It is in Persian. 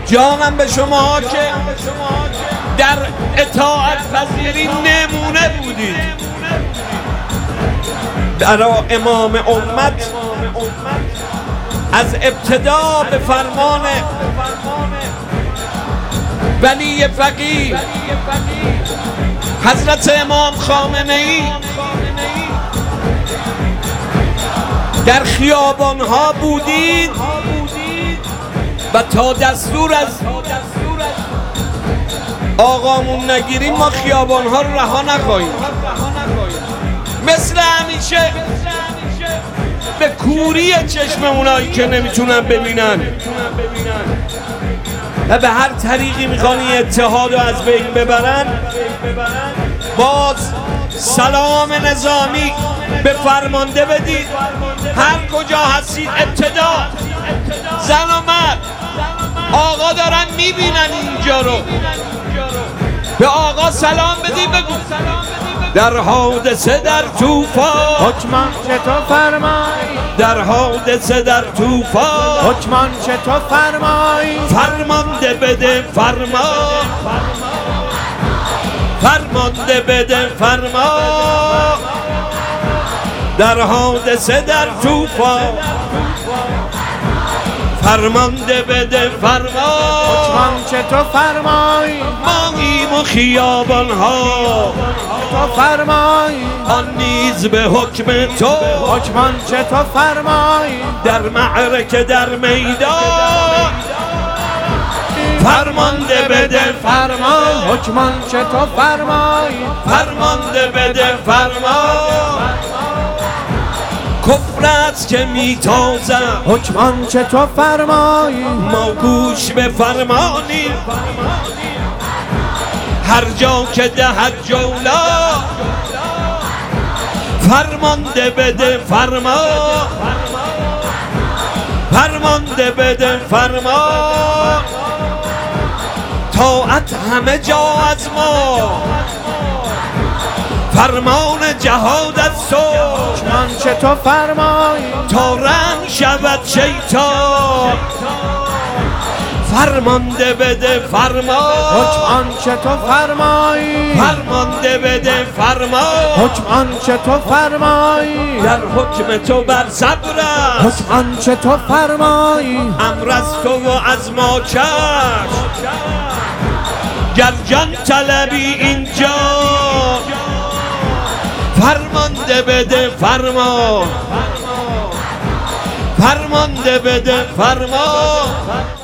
جانم به شما که در اطاعت پذیری نمونه بودید. برای امام امت از ابتدا به فرمان ولی فقیه حضرت امام خامنه ای در خیابان‌ها بودید و تا دستور از آقامون نگیریم ما خیابان‌ها رو رها نخواهیم. مثل همیشه به کوری چشم اونایی که نمیتونن ببینن و به هر طریقی میخوان این اتحاد رو از بین ببرن، باز سلام نظامی به فرمانده بدید. هر کجا هستید ابتدا زن و مرد آقا دارن میبینن اینجا رو، به آقا سلام بدید. بگو در حادثه در طوفان حکمان چه تو فرمایی، در حادثه در طوفان حکمان چه تو فرمایی، فرمانده بده فرما، فرمانده بده فرما، در حادثه در طوفان فرمانده بده فرما، حکمان چه تو فرمایی، ماییم و خیابان ها تو فرمایی، آن نیز به حکم تو، حکمان چه تو فرمایی، در معرکه در میدان فرمانده بده فرما، حکمان چه تو فرمایی، فرمانده بده فرما، کفر است که میتازم حکمان چه تو فرمایی، ما گوش به فرمانی، هر جا که دهد جولا فرمانده بده فرما، فرمانده بده فرما، طاعت همه جا از ما، فرمان جهاد از تو، حکمان چه تو فرمایی، تا رنگ شود شیطان فرمانده بده فرما، حکمان چه تو فرمایی، فرمانده بده فرما، حکمان چه تو فرمایی، در حکم تو بر صبر است حکمان چه تو فرمایی، امر از تو و از ما چشم، گر جان طلبی اینجا فرمانده بده فرما، فرمانده بده فرما.